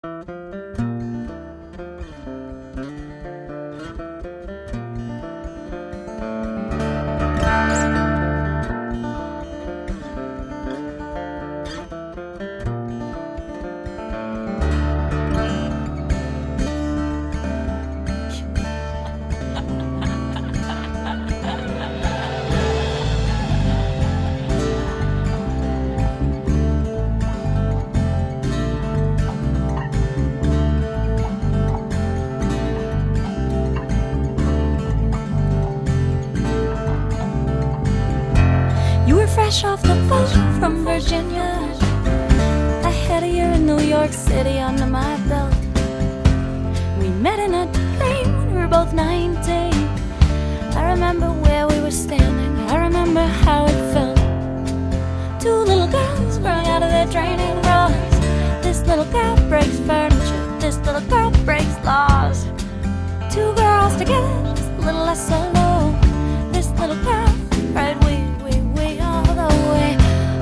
Fresh off the boat from Virginia, I had a year in New York City under my belt. We met in a dream when we were both 19. I remember where we were standing, I remember how it felt. Two little girls growing out of their training bras. This little girl breaks furniture, this little girl breaks laws. Two girls together, just a little less alone. This little girl, right, we all the way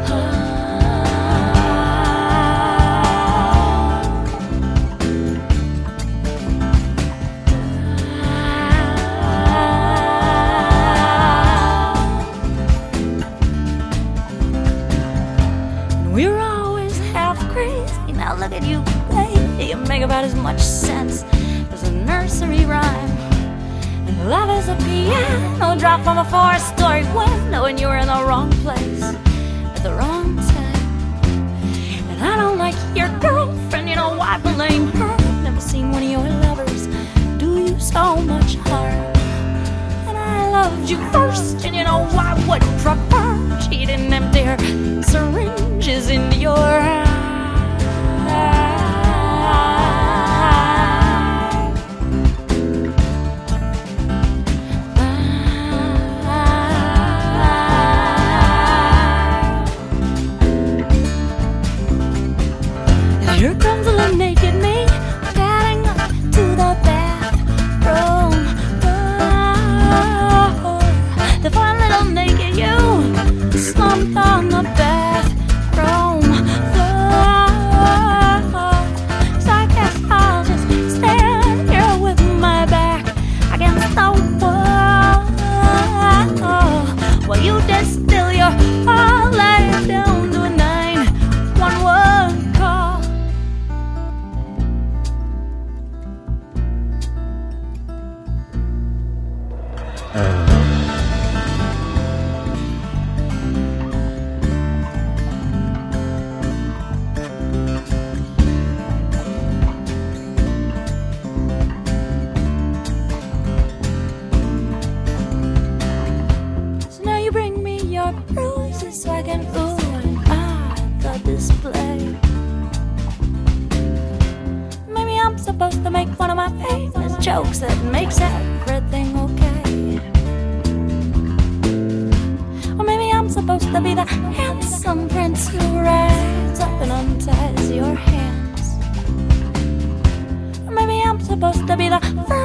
and we were always half crazy. Now look at you, baby, you make about as much sense as a nursery rhyme. And love is a piano drop from a four-story window, and you were in the wrong place at the wrong time. And I don't like your girlfriend, you know why? Blame her. Never seen one of your lovers do you so much harm. And I loved you first, and you know why? Wouldn't prefer. She didn't empty her syringes into your eyes. Here comes a little naked me, getting up to the bathroom door. The fine little naked you, slumped on the bathroom floor. So I guess I'll just stand here with my back against the wall while you distill your all life down to a 911 call. So now you bring me your bruises so I can ooh and ah the display. Maybe I'm supposed to make one of my famous jokes that makes everything okay. Or maybe I'm supposed to be the handsome prince who rides up and unties your hands. Or maybe I'm supposed to be the